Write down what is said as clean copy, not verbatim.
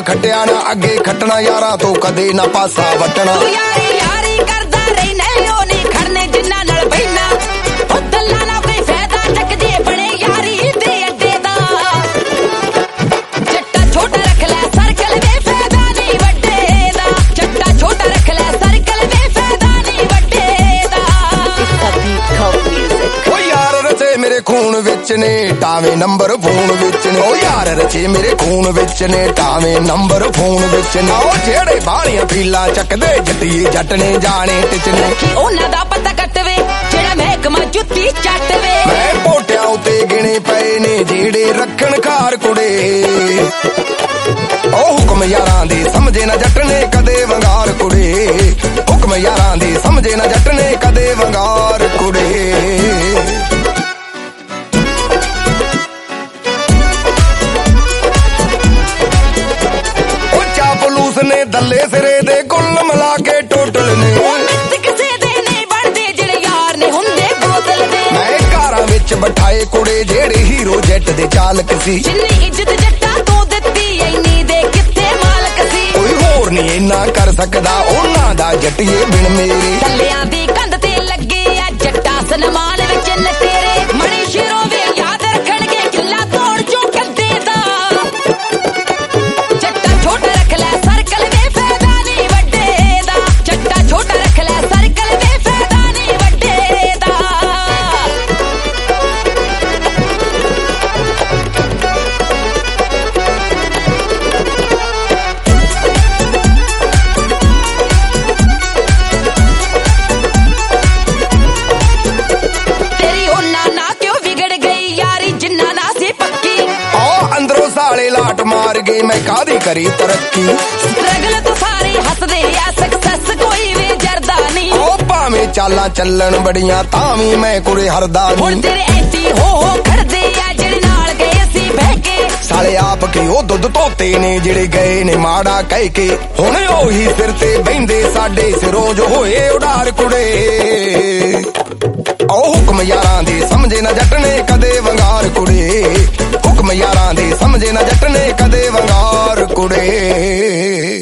ਖੱਟਿਆ ਨਾ ਅੱਗੇ ਖੱਟਣਾ ਯਾਰਾਂ ਤੋਂ ਕਦੇ ਨਾ ਪਾਸਾ ਵਟਣਾ ਯਾਰੀ ਯਾਰੀ ਕਰਦਾ ਰਹਿਣਾ ਉਹ ਨਹੀਂ ਖੜਨੇ ਜਿੰਨਾ ਨਾਲ ਬਹਿਣਾ ਉਹ ਦੱਲਾਂ ਨਾਲ ਕੋਈ ਫਾਇਦਾ ਚੱਕਦੇ ਬਣੇ ਯਾਰੀ ਦੇ ਅੱਡੇ ਦਾ ਜੱਟਾ ਛੋਟਾ ਰੱਖ ਲੈ ਸਰਕਲ ਵੇ ਫਾਇਦਾ ਨਹੀਂ ਵੱਡੇ ਦਾ ਜੱਟਾ ਛੋਟਾ ਰੱਖ ਲੈ ਸਰਕਲ ਵੇ ਫਾਇਦਾ ਨਹੀਂ ਵੱਡੇ ਦਾ ਓ ਯਾਰ ਰਚੇ ਮੇਰੇ ਖੂਨ ਵਿੱਚ ਨੇ ਟਾਵੇਂ ਨੰਬਰ ਫੋਨ ਵਿੱਚ ਨੇ ਓ ਯਾਰ ਰਚੇ ਮੇਰੇ ਖੂਨ ਵਿੱਚ ਨੇ ਟਾਵੇਂ ਨੰਬਰ ਫੋਨ ਵਿੱਚ ਨੇ ਓ ਜਿਹੜੇ ਬਾਹਲੀਆਂ ਫੀਲਾਂ ਚੱਕਦੇ ਜੱਟੀਏ ਜੱਟ ਨੇ ਜਾਣੇ ਟਿਚਨੇ ਕਿ ਉਹਨਾਂ ਦਾ ਪਤਾ ਕੱਟਵੇ ਜਿਹੜਾ ਮਹਿਕਮਾ ਜੁੱਤੀ ਚੱਟਵੇ ਮੈਂ ਪੋਟਿਆਂ ਉੱਤੇ ਗਿਣੇ ਪਏ ਨੇ ਜਿਹੜੇ ਰੱਖਣ ਖਾਰ ਕੁੜੇ ਓ ਹੁਕਮ ਯਾਰਾਂ ਦੇ ਸਮਝੇ ਨਾ ਜੱਟ ਨੇ ਕਦੇ ਵੰਗਾਰ ਕੁੜੇ ਹੁਕਮ ਯਾਰਾਂ ਦੇ ਸਮਝੇ ਨਾ ਜੱਟ ਨੇ ਕਦੇ ਵੰਗਾਰ ਕੁੜੇ ਨੇ ਦੱਲੇ ਸਿਰੇ ਦੇ ਕੁੱਲ ਮਿਲਾ ਕੇ ਟੋਟਲ ਨੇ ਕਿਸੇ ਦੇ ਨਹੀਂ ਬਣਦੇ ਜਿਹੜੇ ਯਾਰ ਨੇ ਹੁੰਦੇ ਬੋਤਲ ਦੇ ਮੈਂ ਘਰਾਂ ਵਿੱਚ ਬਿਠਾਏ ਕੁੜੇ ਜਿਹੜੇ ਹੀਰੋ ਜੱਟ ਦੇ ਚਾਲਕ ਸੀ ਜਿੰਨੀ ਇੱਜ਼ਤ ਜੱਟਾਂ ਤੋਂ ਦਿੱਤੀ ਐਨੀ ਦੇ ਕਿੱਥੇ ਮਾਲਕ ਸੀ ਕੋਈ ਹੋਰ ਨਹੀਂ ਇੰਨਾ ਕਰ ਸਕਦਾ ਉਹਨਾਂ ਦਾ ਜੱਟੀਏ ਬਿਨ ਮੇਰੇ ਥੱਲਿਆਂ ਦੀ ਕੰਧ ਤੇ ਲੱਗੇ ਆ ਜੱਟਾ ਸਨਮਾਨ ਵਿੱਚ ਲਟੇਰੇ ਮਣੀ ਸ਼ੇਰੋਂ ਵੇ ਯਾਦ ਰੱਖਣਗੇ ਕਿੱਲਾ ਤੋੜ ਚੋਂ ਕੰਦੇ ਦਾ ਜੱਟਾ ਛੋਟਾ ਰੱਖ ਲੈ ਸਰਕਲ ਵੇ ਫਾਇਦਾ ਨਹੀਂ ਵੱਡੇ ਦਾ ਜੱਟਾ ਛੋਟਾ ਰੱਖ ਲੈ ਸਰਕਲ ਵੇ ਫਾਇਦਾ ਨਹੀਂ ਵੱਡੇ ਦਾ ਤੇਰੀ ਉਹਨਾਂ ਨਾ ਕਿਉਂ ਵਿਗੜ ਗਈ ਯਾਰੀ ਜਿੰਨਾ ਨਾ ਸੀ ਪੱਕੀ ਆ ਅੰਦਰੋਂ ਸਾਲੇ ਲਾਟ ਮਾਰ ਗਏ ਮੈਂ ਕਾਦੀ ਕਰੀ ਤਰੱਕੀ ਸਟਰਗਲ ਤੋਂ ਸਾਰੇ ਹੱਸਦੇ ਆ ਸਕਸੈਸ ਕੋਈ ਵੀ ਜਰਦਾ ਨਹੀਂ ਉਹ ਭਾਵੇਂ ਚਾਲਾਂ ਚੱਲਣ ਬੜੀਆਂ ਤਾਂ ਵੀ ਮੈਂ ਕੁੜੇ ਹਰਦਾ ਹੁਣ ਨਹੀਂ ਤੇਰੇ ਐਂਟੀ ਹੋ ਖੜਦੇ ਆ ਜਿਹੜੇ ਨਾਲ ਗਏ ਅਸੀਂ ਬਹਿ ਕੇ ਸਾਲੇ ਆਪ ਕੀ ਉਹ ਦੁੱਧ ਧੋਤੇ ਨੇ ਜਿਹੜੇ ਗਏ ਨੇ ਮਾੜਾ ਕਹਿ ਕੇ ਹੁਣ ਉਹੀ ਸਿਰ ਤੇ ਬਹਿੰਦੇ ਸਾਡੇ ਸਿਰੋਂ ਜੋ ਹੋਏ ਉਡਾਰ ਕੁੜੇ ਉਹ ਹੁਕਮ ਯਾਰਾਂ ਦੇ ਸਮਝੇ ਨਾ ਜੱਟ ਨੇ ਕਦੇ ਵੰਗਾਰ ਕੁੜੇ ਹੁਕਮ ਯਾਰਾਂ ਦੇ ਸਮਝੇ ਨਾ ਜੱਟ ਨੇ ਕਦੇ ਵੰਗਾਰ ਕੁੜੇ